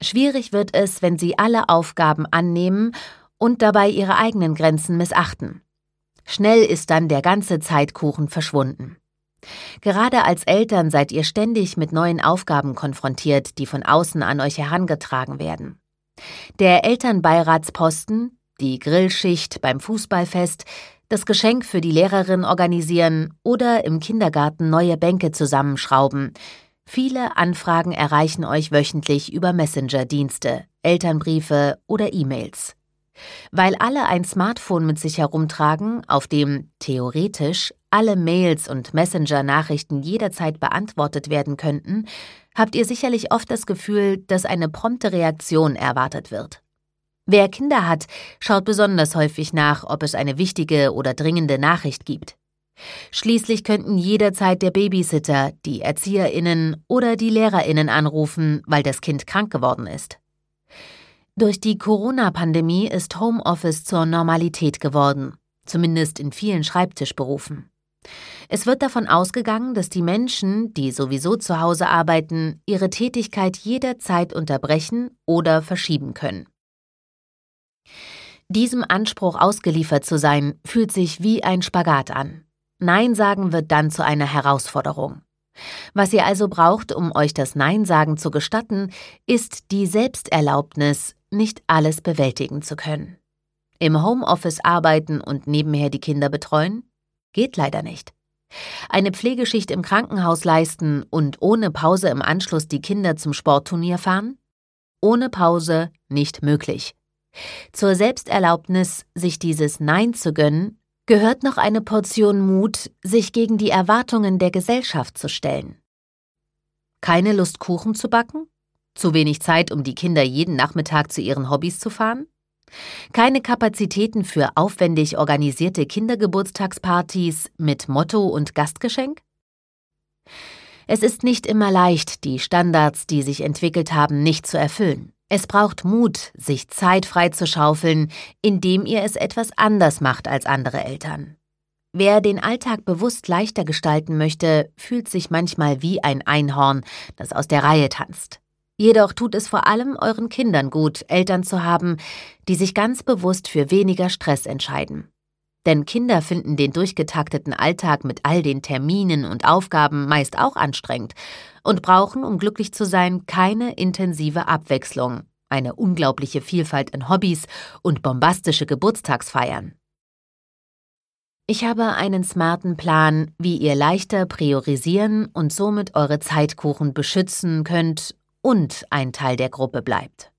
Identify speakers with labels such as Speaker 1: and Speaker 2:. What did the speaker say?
Speaker 1: Schwierig wird es, wenn sie alle Aufgaben annehmen und dabei ihre eigenen Grenzen missachten. Schnell ist dann der ganze Zeitkuchen verschwunden. Gerade als Eltern seid ihr ständig mit neuen Aufgaben konfrontiert, die von außen an euch herangetragen werden. Der Elternbeiratsposten, die Grillschicht beim Fußballfest, das Geschenk für die Lehrerin organisieren oder im Kindergarten neue Bänke zusammenschrauben. Viele Anfragen erreichen euch wöchentlich über Messenger-Dienste, Elternbriefe oder E-Mails. Weil alle ein Smartphone mit sich herumtragen, auf dem theoretisch alle Mails und Messenger-Nachrichten jederzeit beantwortet werden könnten, habt ihr sicherlich oft das Gefühl, dass eine prompte Reaktion erwartet wird. Wer Kinder hat, schaut besonders häufig nach, ob es eine wichtige oder dringende Nachricht gibt. Schließlich könnten jederzeit der Babysitter, die ErzieherInnen oder die LehrerInnen anrufen, weil das Kind krank geworden ist. Durch die Corona-Pandemie ist Homeoffice zur Normalität geworden, zumindest in vielen Schreibtischberufen. Es wird davon ausgegangen, dass die Menschen, die sowieso zu Hause arbeiten, ihre Tätigkeit jederzeit unterbrechen oder verschieben können. Diesem Anspruch ausgeliefert zu sein, fühlt sich wie ein Spagat an. Nein sagen wird dann zu einer Herausforderung. Was ihr also braucht, um euch das Nein sagen zu gestatten, ist die Selbsterlaubnis, nicht alles bewältigen zu können. Im Homeoffice arbeiten und nebenher die Kinder betreuen? Geht leider nicht. Eine Pflegeschicht im Krankenhaus leisten und ohne Pause im Anschluss die Kinder zum Sportturnier fahren? Ohne Pause nicht möglich. Zur Selbsterlaubnis, sich dieses Nein zu gönnen, gehört noch eine Portion Mut, sich gegen die Erwartungen der Gesellschaft zu stellen. Keine Lust, Kuchen zu backen? Zu wenig Zeit, um die Kinder jeden Nachmittag zu ihren Hobbys zu fahren? Keine Kapazitäten für aufwendig organisierte Kindergeburtstagspartys mit Motto und Gastgeschenk? Es ist nicht immer leicht, die Standards, die sich entwickelt haben, nicht zu erfüllen. Es braucht Mut, sich Zeit freizuschaufeln, indem ihr es etwas anders macht als andere Eltern. Wer den Alltag bewusst leichter gestalten möchte, fühlt sich manchmal wie ein Einhorn, das aus der Reihe tanzt. Jedoch tut es vor allem euren Kindern gut, Eltern zu haben, die sich ganz bewusst für weniger Stress entscheiden. Denn Kinder finden den durchgetakteten Alltag mit all den Terminen und Aufgaben meist auch anstrengend und brauchen, um glücklich zu sein, keine intensive Abwechslung, eine unglaubliche Vielfalt in Hobbys und bombastische Geburtstagsfeiern. Ich habe einen smarten Plan, wie ihr leichter priorisieren und somit eure Zeitkuchen beschützen könnt und ein Teil der Gruppe bleibt.